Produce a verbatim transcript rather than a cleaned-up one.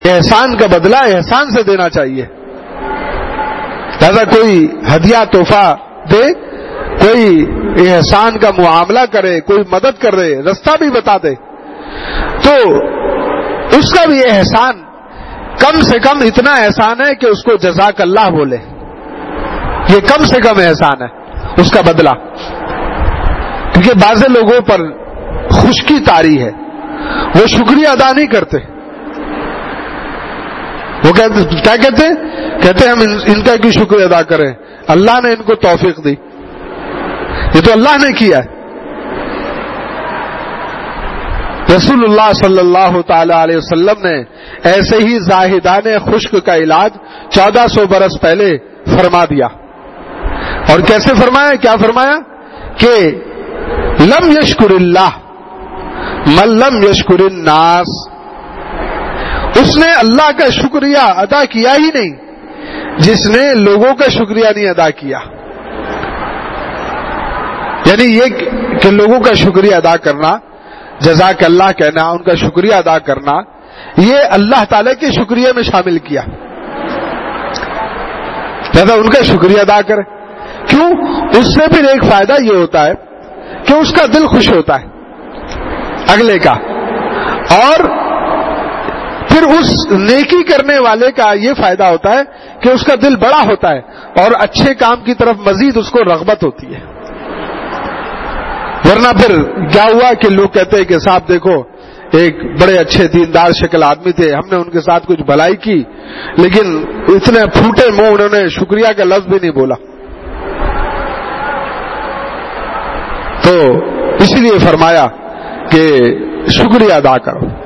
احسان کا بدلہ احسان سے دینا چاہیے. لہذا کوئی ہدیہ تحفہ دے، کوئی احسان کا معاملہ کرے، کوئی مدد کر دے، رستہ بھی بتا دے، تو اس کا بھی احسان کم سے کم اتنا احسان ہے کہ اس کو جزاک اللہ بولے. یہ کم سے کم احسان ہے اس کا بدلہ. کیونکہ بعض لوگوں پر خشکی طاری ہے، وہ شکریہ ادا نہیں کرتے. وہ کہتے کیا کہتے کہتے ہم ان کا کیوں شکریہ ادا کریں، اللہ نے ان کو توفیق دی، یہ تو اللہ نے کیا ہے. رسول اللہ صلی اللہ تعالی علیہ وسلم نے ایسے ہی زاہدان خشک کا علاج چودہ سو برس پہلے فرما دیا. اور کیسے فرمایا؟ کیا فرمایا کہ لم یشکر اللہ من لم یشکر الناس. اس نے اللہ کا شکریہ ادا کیا ہی نہیں جس نے لوگوں کا شکریہ نہیں ادا کیا. یعنی یہ کہ لوگوں کا شکریہ ادا کرنا، جزاک اللہ کہنا، ان کا شکریہ ادا کرنا، یہ اللہ تعالی کے شکریہ میں شامل کیا. لہذا ان کا شکریہ ادا کرے. کیوں؟ اس سے پھر ایک فائدہ یہ ہوتا ہے کہ اس کا دل خوش ہوتا ہے اگلے کا، اور پھر اس نیکی کرنے والے کا یہ فائدہ ہوتا ہے کہ اس کا دل بڑا ہوتا ہے اور اچھے کام کی طرف مزید اس کو رغبت ہوتی ہے. ورنہ پھر کیا ہوا کہ لوگ کہتے ہیں کہ صاحب دیکھو ایک بڑے اچھے دیندار شکل آدمی تھے، ہم نے ان کے ساتھ کچھ بھلائی کی لیکن اتنے پھوٹے منہ انہوں نے شکریہ کا لفظ بھی نہیں بولا. تو اسی لیے فرمایا کہ شکریہ ادا کرو.